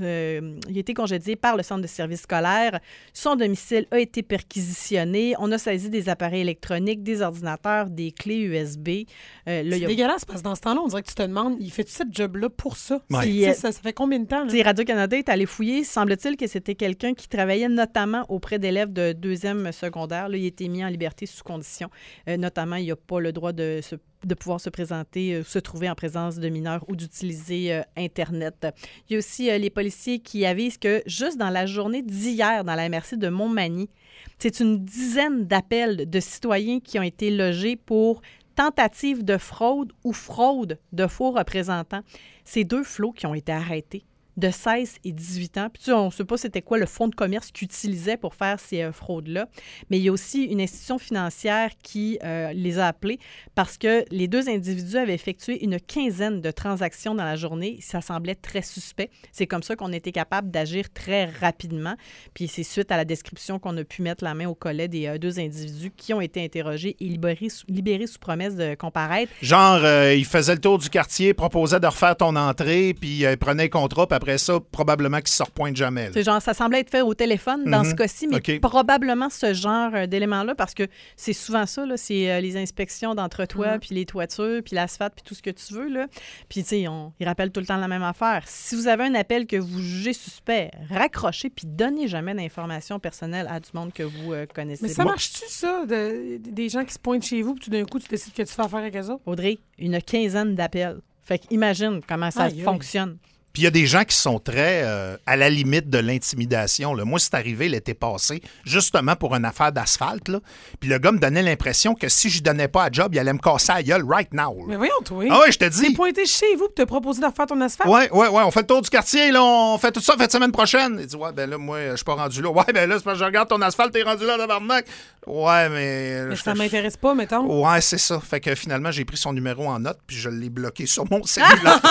congédié par le centre de service scolaire. Son domicile a été perquisitionné. On a saisi des appareils électroniques, des ordinateurs, des clés USB. C'est dégueulasse parce que dans ce temps-là, on dirait que tu te demandes, il fait-tu ce job-là pour ça? Ouais. Ça fait combien de temps? Radio-Canada est allé fouiller. Semble-t-il que c'était quelqu'un qui travaillait notamment auprès d'élèves de deuxième secondaire. Là, il a été mis en liberté sous condition. Notamment, il n'a pas le droit de pouvoir se présenter, se trouver en présence de mineurs ou d'utiliser Internet. Il y a aussi les policiers qui avisent que juste dans la journée d'hier, dans la MRC de Montmagny, c'est une dizaine d'appels de citoyens qui ont été logés pour tentative de fraude ou fraude de faux représentants. C'est 2 flots qui ont été arrêtés de 16 et 18 ans. Puis on ne sait pas c'était quoi le fonds de commerce qu'ils utilisaient pour faire ces fraudes-là. Mais il y a aussi une institution financière qui les a appelés parce que les 2 individus avaient effectué une quinzaine de transactions dans la journée. Ça semblait très suspect. C'est comme ça qu'on était capable d'agir très rapidement. Puis c'est suite à la description qu'on a pu mettre la main au collet des 2 individus qui ont été interrogés et libérés sous promesse de comparaître. Genre, il faisait le tour du quartier, proposait de refaire ton entrée, puis il prenait le contrat, puis après ça, probablement qu'il ne se repointe jamais. C'est genre, ça semblait être fait au téléphone dans ce cas-ci, mais probablement ce genre d'éléments-là, parce que c'est souvent ça, là, c'est les inspections d'entre-toi, puis les toitures, puis l'asphalte, puis tout ce que tu veux. Là. Puis, tu sais, ils rappellent tout le temps la même affaire. Si vous avez un appel que vous jugez suspect, raccrochez, puis donnez jamais d'informations personnelles à du monde que vous connaissez. Mais ça marche-tu, ça, des gens qui se pointent chez vous, puis tout d'un coup, tu décides que tu fais affaire avec eux autres? Audrey, une quinzaine d'appels. Fait qu'imagine comment ça fonctionne. Puis il y a des gens qui sont très à la limite de l'intimidation. Là. Moi, c'est arrivé l'été passé, justement pour une affaire d'asphalte. Là. Puis le gars me donnait l'impression que si je ne donnais pas à job, il allait me casser la gueule right now. Là. Mais voyons, toi. Ah oui, je te dis. T'es pointé chez vous et t'as proposé de refaire ton asphalte? Ouais. On fait le tour du quartier. Là, on fait tout ça la semaine prochaine. Il dit, ouais, ben là, moi, je suis pas rendu là. Ouais, ben là, c'est parce que je regarde ton asphalte, t'es rendu là, tabarnak. Ouais, mais. Mais ça m'intéresse pas, mettons. Ouais, c'est ça. Fait que finalement, j'ai pris son numéro en note puis je l'ai bloqué sur mon cellulaire.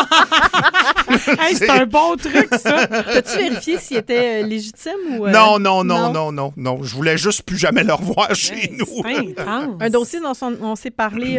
Hey, c'est un bon truc, ça. T'as-tu vérifié s'il était légitime ou... Non. Je voulais juste plus jamais le revoir chez nous. Un dossier dont on s'est parlé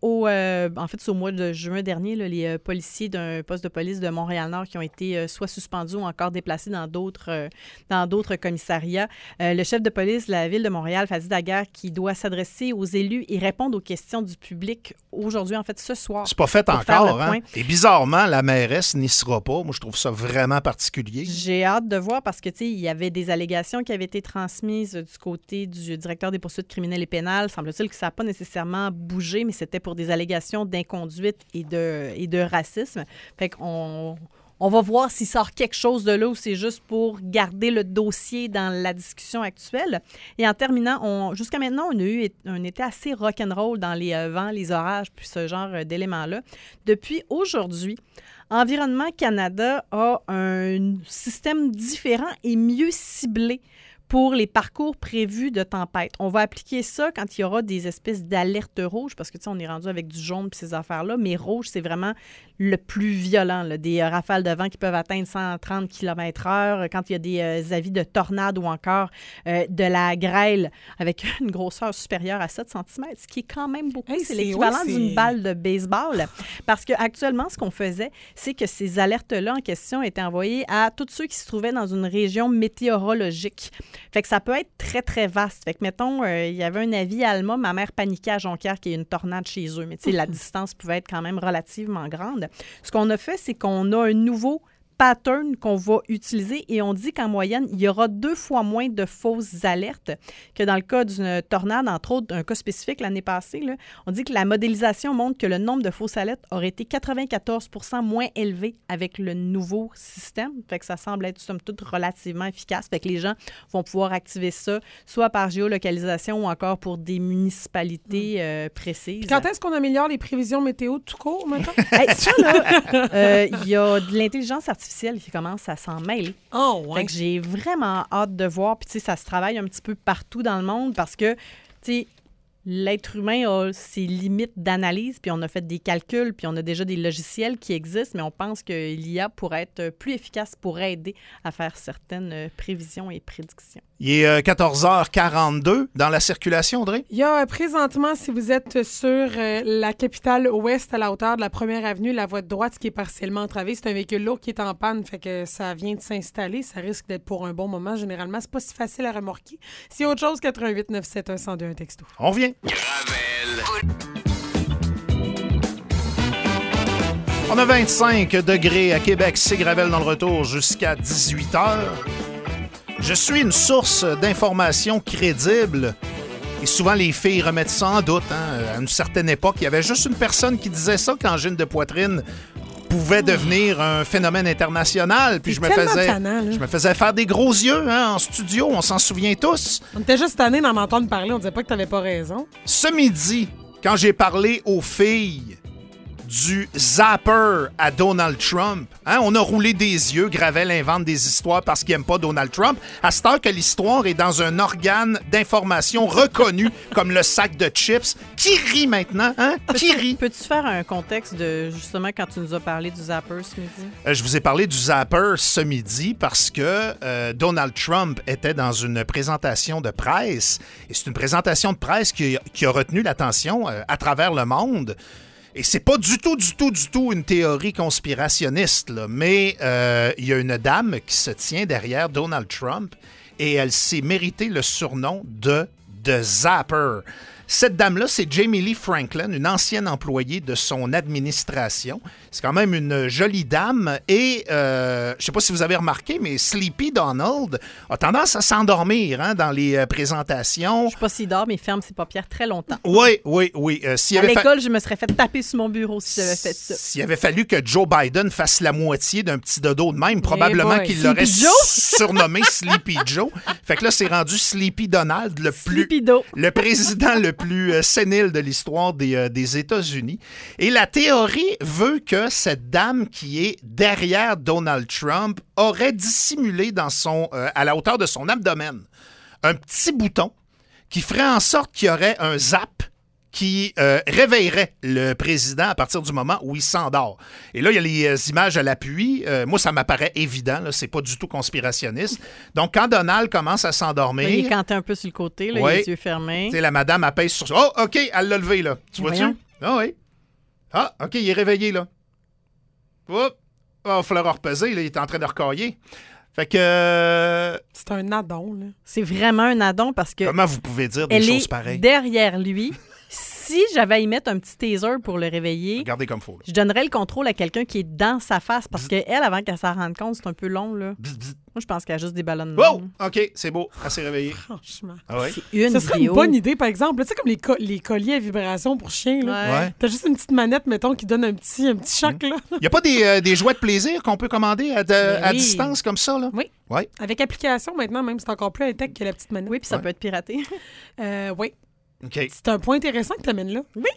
en fait, c'est au mois de juin dernier, là, les policiers d'un poste de police de Montréal-Nord qui ont été soit suspendus ou encore déplacés dans d'autres commissariats. Le chef de police de la ville de Montréal, Fadi Daguerre, qui doit s'adresser aux élus et répondre aux questions du public aujourd'hui, en fait, ce soir. C'est pas fait encore, hein? Et bizarrement, la mairesse n'y sera pas. Moi, je trouve ça vraiment particulier. J'ai hâte de voir parce que, tu sais, il y avait des allégations qui avaient été transmises du côté du directeur des poursuites criminelles et pénales. Semble-t-il que ça n'a pas nécessairement bougé, mais c'était pour des allégations d'inconduite et de racisme. Fait qu'on On va voir s'il sort quelque chose de là ou c'est juste pour garder le dossier dans la discussion actuelle. Et en terminant, jusqu'à maintenant, on a eu un été assez rock'n'roll dans les vents, les orages, puis ce genre d'éléments-là. Depuis aujourd'hui, Environnement Canada a un système différent et mieux ciblé pour les parcours prévus de tempête. On va appliquer ça quand il y aura des espèces d'alertes rouges, parce que, tu sais, on est rendu avec du jaune et ces affaires-là, mais rouge, c'est vraiment le plus violent, là, des rafales de vent qui peuvent atteindre 130 km/h, quand il y a des avis de tornade ou encore de la grêle avec une grosseur supérieure à 7 cm, ce qui est quand même beaucoup. C'est l'équivalent d'une balle de baseball. Parce qu'actuellement, ce qu'on faisait, c'est que ces alertes-là en question étaient envoyées à tous ceux qui se trouvaient dans une région météorologique. Fait que ça peut être très, très vaste. Fait que, mettons, il y avait un avis à Alma, ma mère paniquait à Jonquière qu'il y ait une tornade chez eux. Mais tu sais, la distance pouvait être quand même relativement grande. Ce qu'on a fait, c'est qu'on a un nouveau pattern qu'on va utiliser et on dit qu'en moyenne, il y aura 2 fois moins de fausses alertes que dans le cas d'une tornade, entre autres, un cas spécifique l'année passée. Là, on dit que la modélisation montre que le nombre de fausses alertes aurait été 94 % moins élevé avec le nouveau système. Fait que ça semble être, somme toute, relativement efficace. Fait que les gens vont pouvoir activer ça, soit par géolocalisation ou encore pour des municipalités précises. Puis quand est-ce qu'on améliore les prévisions météo tout court, maintenant? Hey, ça, là, il y a de l'intelligence artificielle qui commence à s'en mêler. Oh, ouais. Fait que j'ai vraiment hâte de voir. Puis, tu sais, ça se travaille un petit peu partout dans le monde parce que, tu sais, l'être humain a ses limites d'analyse, puis on a fait des calculs, puis on a déjà des logiciels qui existent, mais on pense que l'IA pourrait être plus efficace pour aider à faire certaines prévisions et prédictions. Il est 14h42 dans la circulation, Audrey? Il y a présentement, si vous êtes sur la capitale ouest à la hauteur de la 1er avenue, la voie de droite qui est partiellement entravée, c'est un véhicule lourd qui est en panne, fait que ça vient de s'installer. Ça risque d'être pour un bon moment. Généralement, c'est pas si facile à remorquer. S'il y a autre chose, 88 971 1021 texto. On vient. Gravel. On a 25 degrés à Québec. C'est Gravel dans le retour jusqu'à 18h. Je suis une source d'informations crédible. Et souvent, les filles remettent ça en doute. À une certaine époque, il y avait juste une personne qui disait ça qu'angine de poitrine pouvait devenir un phénomène international. Puis je me faisais faire des gros yeux en studio. On s'en souvient tous. On était juste tannés d'en entendre parler. On disait pas que t'avais pas raison. Ce midi, quand j'ai parlé aux filles du zapper à Donald Trump. On a roulé des yeux. Gravel invente des histoires parce qu'il n'aime pas Donald Trump. À cette heure que l'histoire est dans un organe d'information reconnu comme le sac de chips. Qui rit maintenant? Qui rit? Peux-tu faire un contexte de, justement, quand tu nous as parlé du zapper ce midi? Je vous ai parlé du zapper ce midi parce que Donald Trump était dans une présentation de presse. Et c'est une présentation de presse qui a retenu l'attention à travers le monde. Et c'est pas du tout une théorie conspirationniste, là, mais il y a une dame qui se tient derrière Donald Trump et elle s'est mérité le surnom de Zapper. Cette dame-là, c'est Jamie Lee Franklin, une ancienne employée de son administration. C'est quand même une jolie dame. Et je ne sais pas si vous avez remarqué, mais Sleepy Donald a tendance à s'endormir dans les présentations. Je ne sais pas s'il dort, mais il ferme ses paupières très longtemps. Oui. À l'école, je me serais fait taper sur mon bureau si j'avais fait ça. S'il avait fallu que Joe Biden fasse la moitié d'un petit dodo de même, probablement qu'il l'aurait surnommé Sleepy Joe. Fait que là, c'est rendu Sleepy Donald, le président le plus sénile de l'histoire des États-Unis. Et la théorie veut que cette dame qui est derrière Donald Trump aurait dissimulé à la hauteur de son abdomen un petit bouton qui ferait en sorte qu'il y aurait un zap qui réveillerait le président à partir du moment où il s'endort. Et là, il y a les images à l'appui. Moi, ça m'apparaît évident. Là, c'est pas du tout conspirationniste. Donc, quand Donald commence à s'endormir... Il est canté un peu sur le côté, là, les yeux fermés. La madame apaise sur... Oh, OK, elle l'a levé, là. Tu vois-tu? Ah oui. Ah, OK, il est réveillé, là. Hop. Oh, il va falloir repeser, là. Il est en train de recailler. Fait que... C'est un addon, là. C'est vraiment un addon parce que... Comment vous pouvez dire des choses pareilles? Derrière lui... si j'avais à y mettre un petit taser pour le réveiller, Regardez comme faut. Là. je donnerais le contrôle à quelqu'un qui est dans sa face parce qu'elle, avant qu'elle s'en rende compte, c'est un peu long. Là. Bzz, bzz. Moi, je pense qu'elle a juste des ballons de Wow! même. OK, c'est beau. Elle s'est réveillée. Franchement. Ah ouais? C'est une Ce serait vidéo. une bonne idée, par exemple. Tu sais, comme les colliers à vibration pour chiens. Là. Ouais. T'as juste une petite manette, mettons, qui donne un petit choc. Là. Il n'y a pas des jouets de plaisir qu'on peut commander à oui. distance comme ça? Là? Oui. Ouais. Avec application, maintenant, même, c'est encore plus high-tech que la petite manette. Oui, puis ça Ouais. peut être piraté. Oui. OK. C'est un point intéressant que tu amènes là.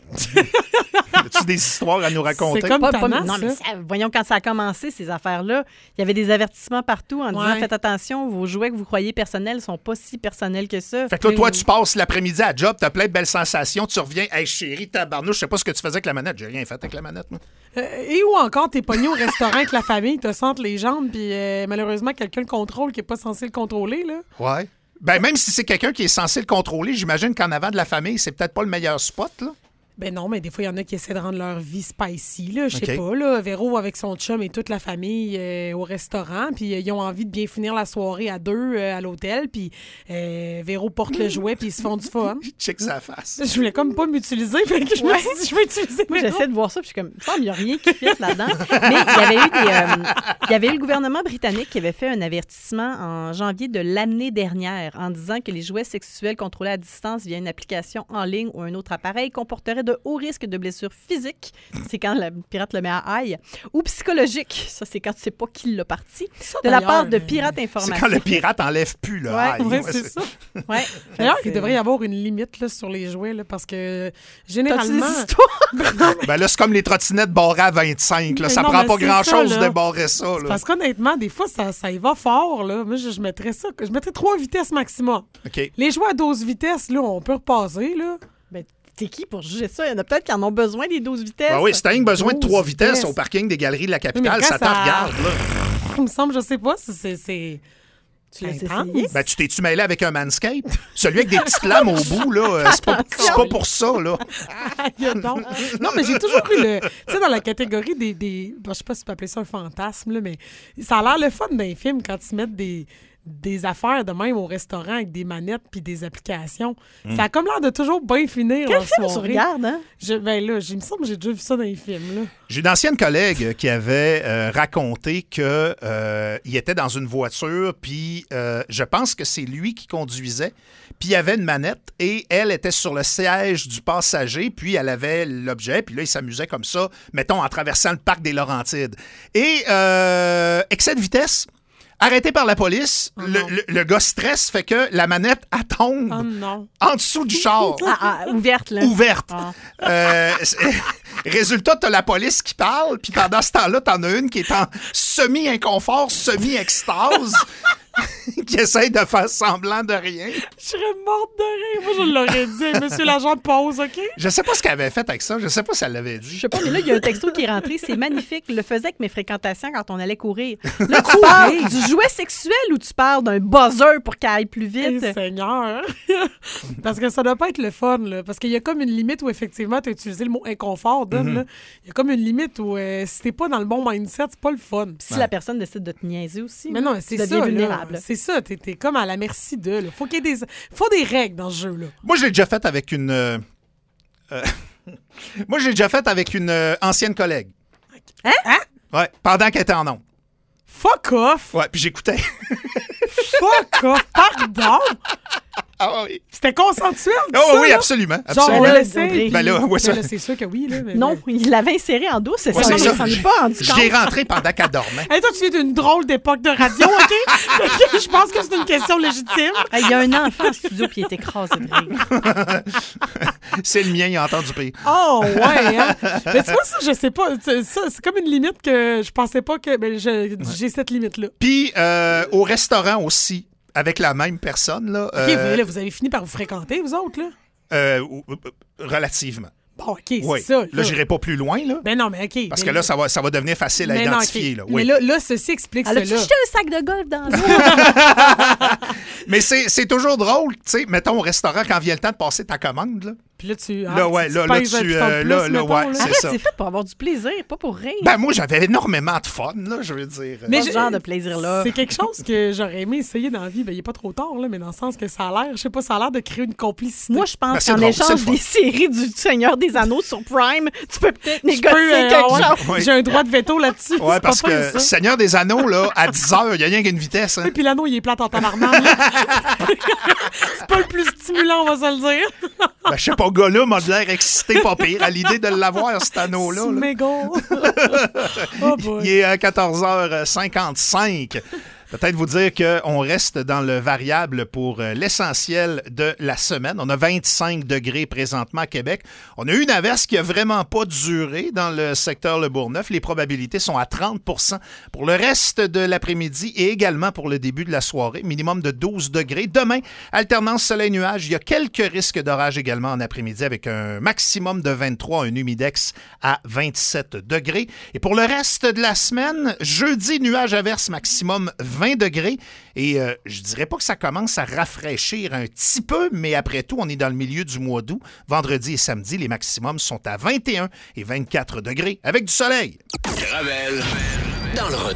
As-tu des histoires à nous raconter? C'est comme tannant, non, mais ça. voyons, quand ça a commencé, ces affaires-là, il y avait des avertissements partout en disant Ouais. faites attention, vos jouets que vous croyez personnels sont pas si personnels que ça. Fait que là, Mais toi, oui. tu passes l'après-midi à job, t'as plein de belles sensations, tu reviens, hey chérie, tabarnouche, je sais pas ce que tu faisais avec la manette. J'ai rien fait avec la manette, moi. Et ou encore, t'es pogné au restaurant avec la famille, te sentent les jambes, puis malheureusement, quelqu'un le contrôle qui n'est pas censé le contrôler. Là. Ouais. Ben, même si c'est quelqu'un qui est censé le contrôler, j'imagine qu'en avant de la famille, c'est peut-être pas le meilleur spot, là. Ben non, mais des fois, il y en a qui essaient de rendre leur vie spicy, là. Je sais OK. pas, là. Véro avec son chum et toute la famille au restaurant, puis ils ont envie de bien finir la soirée à deux à l'hôtel, puis Véro porte le jouet, puis ils se font du fun. Check sa face. Je voulais comme pas m'utiliser, fait que je me suis dit, je vais utiliser Moi, Véro. j'essaie de voir ça, puis je suis comme, il me semble qu'il n'y a rien qui fit là-dedans. Mais il y avait eu le gouvernement britannique qui avait fait un avertissement en janvier de l'année dernière en disant que les jouets sexuels contrôlés à distance via une application en ligne ou un autre appareil comporteraient de hauts risques de blessures physiques, c'est quand le pirate le met à aille, ou psychologiques, ça c'est quand tu sais pas qui l'a parti, Ça, de la d'ailleurs, part de pirates C'est informatiques. quand le pirate enlève plus, là. Ouais, Aïe, Ouais, ouais, c'est ça. Ouais. D'ailleurs, Fait il que devrait y avoir une limite là, sur les jouets, là, parce que T'as-tu généralement... des histoires? Ben là, c'est comme les trottinettes barrées à 25, là. Mais Ça non, prend mais pas c'est grand-chose ça, de là. barrer ça, là. Parce qu'honnêtement, des fois, ça y va fort. Là. Moi, je mettrais ça. Je mettrais 3 vitesses maximum. OK. Les jouets à 12 vitesses, là, on peut repasser. Là. Ben, t'es qui pour juger ça? Il y en a peut-être qui en ont besoin des 12 vitesses. Ben oui, si t'as rien que besoin de 12 3 vitesses vitesses. au parking des galeries de la capitale, Oui, mais ça quand te ça- regarde, là. Il me semble, je sais pas si c'est... Tu l'as intense. essayé? Ben, tu t'es-tu mêlé avec un Manscaped? Celui avec des petites lames au bout, là, c'est pas pour ça, là. Aïe, donc. Non, mais j'ai toujours eu le... Tu sais, dans la catégorie des bon, je sais pas si tu peux appeler ça un fantasme, là, mais ça a l'air le fun d'un film quand ils mettent des affaires de même au restaurant avec des manettes puis des applications. Ça a comme l'air de toujours bien finir Quel leur film tu soirée. regardes, hein? Ben là, il me semble que j'ai déjà vu ça dans les films, là. J'ai une ancienne collègue qui avait raconté que il était dans une voiture, puis je pense que c'est lui qui conduisait, puis il y avait une manette, et elle était sur le siège du passager, puis elle avait l'objet, puis là, il s'amusait comme ça, mettons, en traversant le parc des Laurentides. Et excès de vitesse, arrêté par la police, Oh le, non. le gars stresse, fait que la manette, elle tombe Oh non. en dessous du char. Ouverte, là. Ouverte. Ah. Résultat, t'as la police qui parle, puis pendant ce temps-là, t'en as une qui est en semi-inconfort, semi-extase, qui essaye de faire semblant de rien. Je serais morte de rire. Moi, je l'aurais dit. Monsieur l'agent, pause, OK? Je sais pas ce qu'elle avait fait avec ça, je sais pas si elle l'avait Je dit. sais pas, mais là, il y a un texto qui est rentré. C'est magnifique. Je le faisais avec mes fréquentations quand on allait courir. Là, tu parles du jouet sexuel ou tu parles d'un buzzer pour qu'elle aille plus Eh, vite? Seigneur! Parce que ça doit pas être le fun, là. Parce qu'il y a comme une limite où, effectivement, tu as utilisé le mot inconfort, Don, là. Il y a comme une limite où, si t'es pas dans le bon mindset, c'est pas le fun. Si la personne décide de te niaiser aussi, Mais là, non, tu c'est deviens ça, vulnérable. là. C'est ça, t'es comme à la merci d'eux, là. Faut qu'il y ait faut des règles dans ce jeu-là. Moi, je l'ai déjà fait avec une... Moi, je l'ai déjà fait avec une ancienne collègue. Hein? Ouais, pendant qu'elle était en ondes. Fuck off! Ouais, puis j'écoutais. Fuck off! Pardon! Ah oui. C'était consensuel, Ah ça, oui, là? absolument. Genre, on absolument. le Audrey. sait. Ben là, ouais, ça- Ben là, c'est sûr que oui, là. Mais Non, il l'avait inséré en douce, c'est Ouais, ça. c'est Mais ça. il s'en est pas rendu Je l'ai compte. rentré pendant qu'elle dormait. Hey, toi, tu viens d'une drôle d'époque de radio, OK? OK, je pense que c'est une question légitime. Hey, il y a un enfant en studio puis il est écrasé de rire. C'est le mien, il a entendu pire. Oh, ouais, hein? Mais tu vois, ça, je sais pas. Ça, c'est comme une limite que je pensais pas que. Ben, j'ai cette limite-là. Puis au restaurant aussi, avec la même personne, là. OK, vous avez fini par vous fréquenter, vous autres, là? Relativement. Bon, OK, c'est Oui. ça. Là, j'irai pas plus loin, là. Ben non, mais OK. Parce mais que là, ça va devenir facile à mais non, identifier. OK. Là. Mais Oui. là, ceci explique Elle a-tu cela. jeté un sac de golf dans l'eau? Mais c'est toujours drôle, tu sais, mettons au restaurant, quand vient le temps de passer ta commande, là. Puis là, tu. Là, ouais, là, pèses tu, un piton de plus, là, mettons, ouais, là. c'est Arrête, ça. c'est fait pour avoir du plaisir, pas pour rire. Ben, moi, j'avais énormément de fun, là, je veux dire. Mais Pas ce genre de plaisir-là. C'est quelque chose que j'aurais aimé essayer dans la vie. Ben, il n'est pas trop tard, là, mais dans le sens que ça a l'air, je sais pas, ça a l'air de créer une complicité. Moi, je Ben, pense c'est qu'en drôle, c'est échange le fun. des séries du Seigneur des Anneaux sur Prime, tu peux peut-être Je négocier peux, quelque ouais, chose. Oui. J'ai un droit de veto là-dessus. Ouais, c'est parce pas fin, que ça. Seigneur des Anneaux, là, à 10 heures, il n'y a rien qu'une vitesse. Hein. Et puis l'anneau, il est plate en tabarnak. C'est pas le plus stimulant, on va se le dire. Ben, je sais pas, gars-là m'a de l'air excité, pas pire, à l'idée de l'avoir, cet anneau-là. Là. Méga. Oh boy. Il est à 14h55. Peut-être vous dire qu'on reste dans le variable pour l'essentiel de la semaine. On a 25 degrés présentement à Québec. On a eu une averse qui n'a vraiment pas duré dans le secteur Le Bourgneuf. Les probabilités sont à 30 pour le reste de l'après-midi et également pour le début de la soirée. Minimum de 12 degrés. Demain, alternance soleil-nuage. Il y a quelques risques d'orage également en après-midi avec un maximum de 23, un humidex à 27 degrés. Et pour le reste de la semaine, jeudi, nuage-averse maximum 20 degrés. Et je dirais pas que ça commence à rafraîchir un petit peu, mais après tout, on est dans le milieu du mois d'août. Vendredi et samedi, les maximums sont à 21 et 24 degrés avec du soleil. Gravel dans le retour.